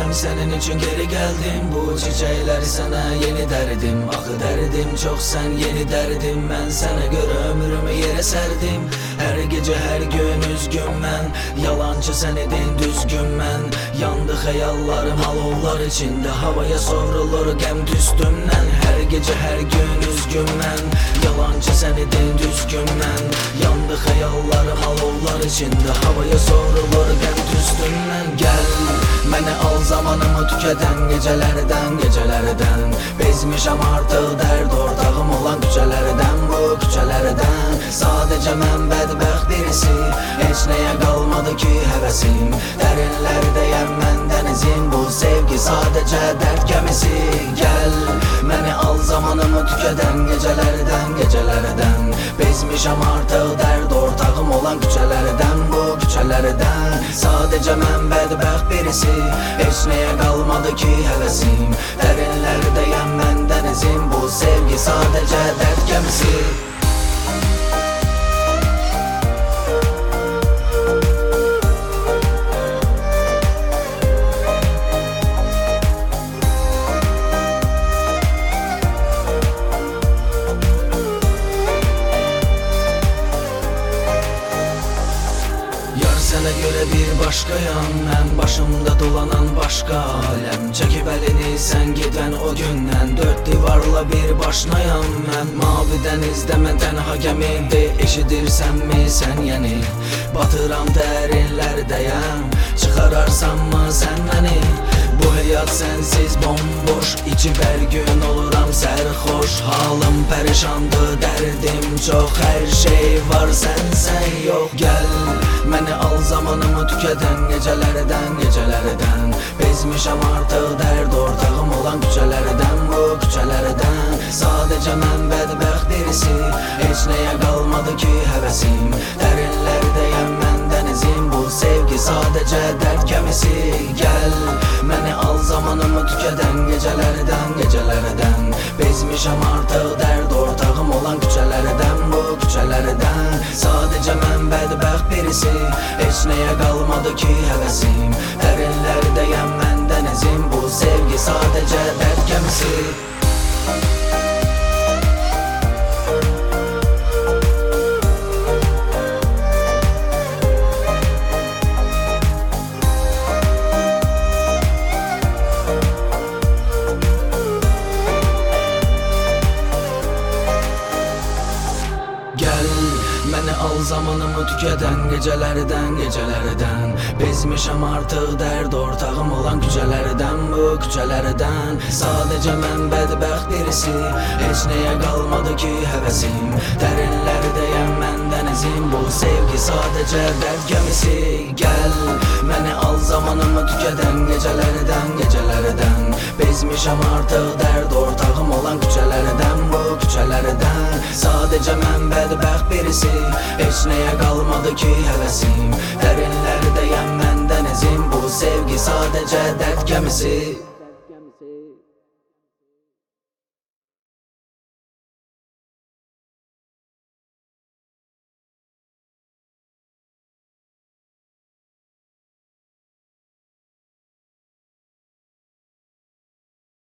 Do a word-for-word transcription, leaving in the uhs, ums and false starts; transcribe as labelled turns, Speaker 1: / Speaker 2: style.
Speaker 1: Ben senin için geri geldim. Bu çiçekleri sana yeni derdim. Axı derdim çok, sen yeni derdim. Ben sana göre ömrümü yere serdim. Her gece her gün üzgün ben. Yalancı sen edin düzgün ben. Yandı hayallarım alovlar içinde. Havaya savrulur gem üstümden. Her gece her gün üzgün ben. Yalancı sen edin düzgün ben. Yandı hayallarım alovlar içinde. Havaya savrulur gem üstümden. Gel məni al zamanımı tüketen gecelerden gecelerden. Bezmişəm artıq dərd ortağım olan küçələrdən, bu küçələrdən. Sadəcə mən bədbəxt birisi, heç nəyə qalmadı ki həvəsim. Dərinlərdəyəm mən dənizim, bu sevgi sadəcə dərd gəmisi. Gəl məni al zamanımı tüketen gecelerden gecelerden. Bezmişəm artıq dərd ortağım olan küçələrdən, bu küçələrdən. Sadəcə mən bədbəxt birisi, heç nəyə qalmadı ki həvəsim. Dərinlərdəyəm mən dənizim, bu sevgi sadəcə dərd gəmisi. Sənə görə bir başqayam, mən başımda dolanan başqa aləm. Çəkib əlini sən gedən o gündən, dörd divarla bir başlayam mən. Mavi dənizdə mən tənha gəmidi, eşidirsənmi sən yəni? Batıram dərinlərdəyəm, çıxararsanmı sən məni? Bu həyat sənsiz bomboş, içi hər gün oluram sərxoş. Halım pərişandı, dərdim çox, hər şey var sənsən yox. Gəl məni al zamanımı tüketen gecelerden gecelerden. Bezmişəm artıq dərd ortağım olan küçələrdən, bu küçələrdən. Sadəcə mən bədbəxt birisi, heç nəyə qalmadı ki həvəsim. Dərinlərdəyəm mən dənizim, bu sevgi sadəcə dərd gəmisi. Gəl məni al zamanımı tüketen gecelerden gecelerden. Bezmişəm artıq dərd ortağım olan küçələrdən, bu küçələrdən. Sadəcə mən bədbəxt birisi, heç nəyə qalmadı ki həvəsim. Dərinlərdəyəm mən dənizim, bu sevgi sadəcə dərd gəmisi. Məni al zamanımı tüketen gecelerden gecelerden. Bezmişəm artıq dərd ortağım olan küçələrdən, bu küçələrdən. Sadəcə mən bədbəxt birisi, heç nəyə qalmadı ki həvəsim. Dərinlərdəyəm mən dənizim, bu sevgi sadəcə dərd gəmisi. Gəl məni al zamanımı tüketen gecelerden gecelerden. Bezmişəm artıq dərd ortağım olan küçələrdən, bu küçələrdən. Sadəcə mən bədbəxt birisi, heç nəyə qalmadı ki həvəsim. Dərinlərdəyəm mən dənizim, bu sevgi sadəcə dərd gəmisi.